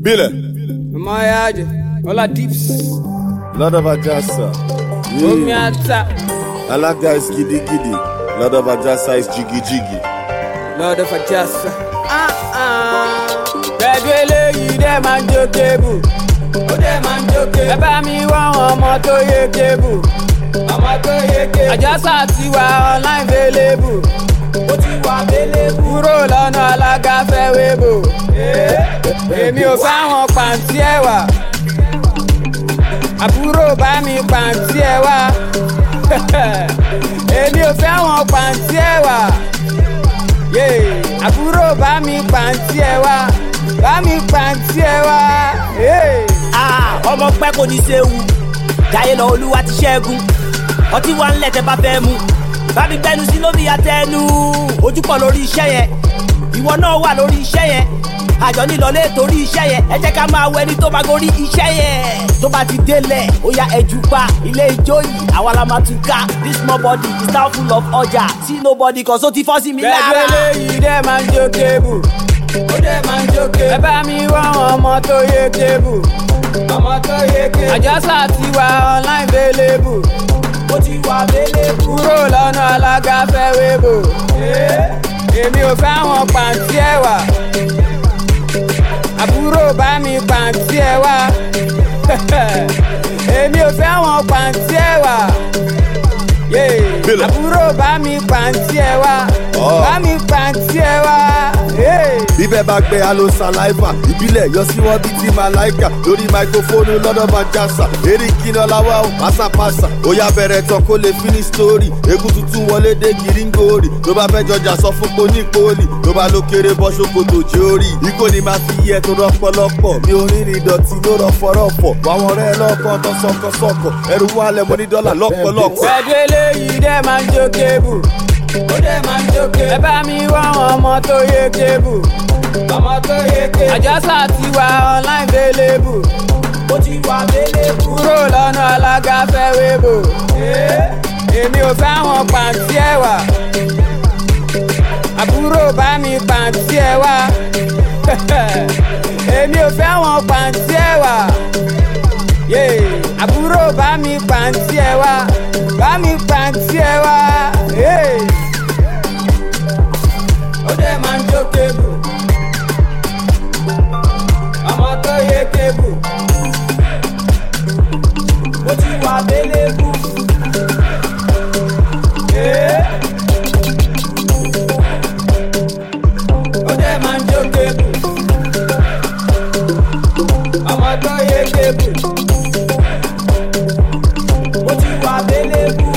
Bile. Mayaje, Ola Dips. Lord of Ajasa. Omiata. Alaga is giddy giddy. Lord of Ajasa is jiggy jiggy. Lord of Ajasa. Bedwele yi dem an jokebu. O dem an joke. Ẹ bá mi wá ọmọ tó yé kebu. Ọmọ tó yé kebu. Ajasa ti wà online available. Ó ti wà available. Kúrò lọ́nà alága fẹ́ wébò. Èmi ò fáwọn pàǹtí ẹ̀wà. Àbúrò bá mi pàǹtí ẹ̀wà. Èmi ò fáwọn pàǹtí ẹ̀wà. Àbúrò bá mi pàǹtí ẹ̀wà. Bá mi pàǹtí ẹ̀wà. Ọmọ pẹ́ kò ní séwu. Jayé lọ Olúwa ti ṣẹ́gun. Ọtí wa ń lẹ̀ tẹ́ bá fẹ́ mu. Bá mi gbẹnu sí lómi àtẹnu. Ojú pọ̀ lórí iṣẹ́ yẹn. Ìwọ náà wà lórí iṣẹ́ yẹn. Àjọ nílọlé torí iṣẹ́ yẹn. Ẹ jẹ́ ká máa wọ ẹni tó máa gorí iṣẹ́ yẹn. Tó bá ti délẹ̀, ó yá ẹjú pa. Ilé ijó yìí, àwa la máa tún ká. This small body is now full of ọjà. See nobody cause ó ti fọ́ sí mi lára. Bedwele yìí dẹ̀ máa ń jó kébù. Ó dẹ̀ máa ń jó kébù. Ẹ bá mi wá ọmọ tó yé kébù. Ọmọ tó yé kébù. Àjọsà ti wà online available. Ó ti wà available. Kúrò lọ́nà alága fẹ́ wébò. Èmi ò fáwọn pàǹtí ẹ̀wà. Àbúrò bá mi pàǹtí ẹ̀wà. Èmi ò fáwọn pàǹtí ẹ̀wà. Àbúrò bá mi pàǹtí ẹ̀wà. Bá mi pàǹtí ẹ̀wà. Bíbẹ̀ bá gbé alo saliva. Ìbílẹ̀ yọ sí wọn bíi ti Malaika. Lórí máikrófóònù lọ́dọ̀ Bajasa. Eré kíná láwa ò pásápásá. Ó yá bẹ̀rẹ̀ tán kó lè finish story. Egun tuntun wọlé dé Gíríngòrì. Tó bá fẹ́ jọjà sọ fún poni poli. Tó bá ló kéré bọ́ ṣòkòtò jórí. Ikó ni máa fi yẹ tó rọpọlọpọ̀. Mi ò rìnrìn ìdọ̀tí ló rọfọrọpọ̀. Wàwọn ọ̀rẹ́ lọ́kàn tó sọkọsọkọ̀. Ẹrù wálẹ̀ mo ní dọ́là lọ́pọ̀lọpọ̀. Bedwele yìí dẹ̀ máa ń jó kébù. Ó dẹ̀ máa ń jó kébù. Ẹ bá mi wá ọmọ tó yé kébù. Ọmọ tó yé kébù. Àjọsà ti wà online available. Ó ti wà available. Kúrò lọ́nà alága fẹ́ wébò. Èmi ò fáwọn pàǹtí ẹ̀wà. Àbúrò bá mi pàǹtí ẹ̀wà. Èmi ò fáwọn pàǹtí ẹ̀wà. Àbúrò bá mi pàǹtí ẹ̀wà. Bá mi pàǹtí ẹ̀wà. Ó dẹ̀ máa ń jó kébù. Ọmọ tó yé kébù. Ó ti wà available. Ó dẹ̀ máa ń jó kébù. Ọmọ tó yé kébù. Ó ti wà available.